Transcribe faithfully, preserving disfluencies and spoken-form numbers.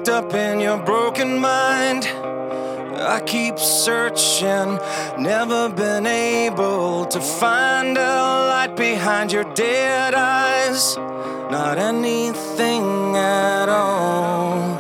locked up in your broken mind. I keep searching, never been able to find a light behind your dead eyes. Not anything at all.